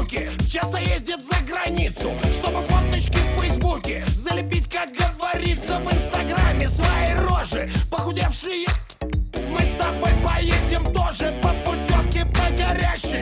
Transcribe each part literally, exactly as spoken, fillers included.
руки часто ездят за границу, чтобы фоточки в Фейсбуке залепить, как говорится, в Инстаграме свои рожи похудевшие. Мы с тобой поедем тоже по путевке по горящей.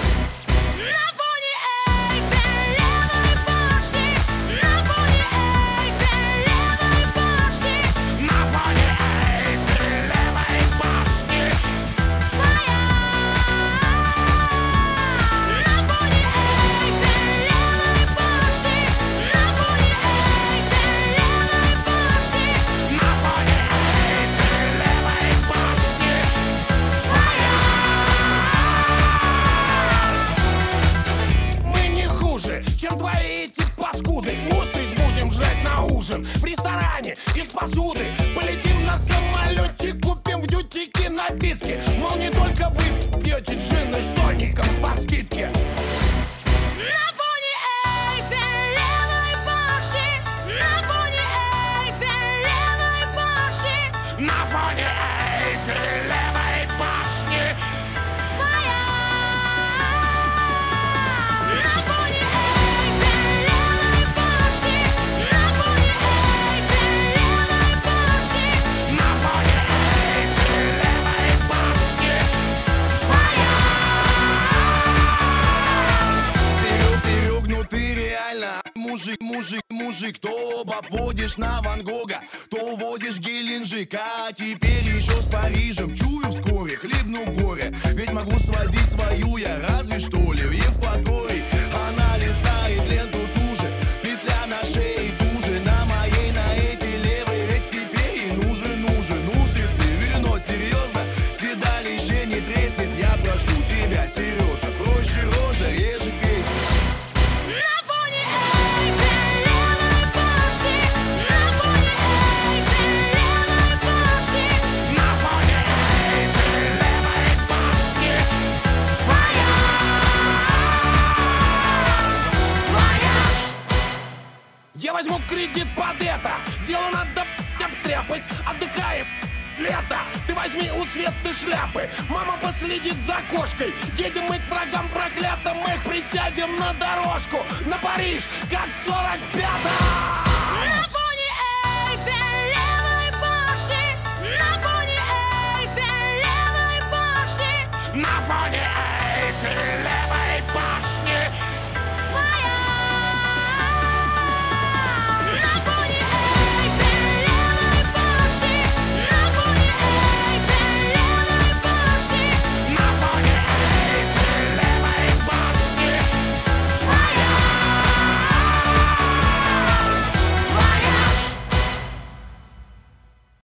Чем твои эти паскуды? Устриц будем жрать на ужин в ресторане из посуды. Полетим на самолете, купим в дьютике напитки. Мол, не только вы пьете джин с тоником по скидке. На фоне Эйфелевой башни. Мужик, мужик, мужик, то обводишь на Ван Гога, то возишь Геленджик, а теперь еще с Парижем. Чую вскоре, хлебну горе, ведь могу свозить свою я разве что ли в Евпатории. Она листает ленту ту же, петля на шее туже, на моей, на Эйфелевой, ведь теперь ей нужен, нужен устрицы, вино, серьезно, седалище не треснет, я прошу тебя, Сережа, проще рожа, реже песня. Я возьму кредит под это, дело надо обстряпать, отдыхаем, лето. Ты возьми у Светы шляпы, мама последит за кошкой. Едем мы к врагам проклятым, мы их присядем на дорожку. На Париж, как в сорок пятом. На фоне Эйфелевой башни, на фоне Эйфелевой башни, на фоне Эйфелевой.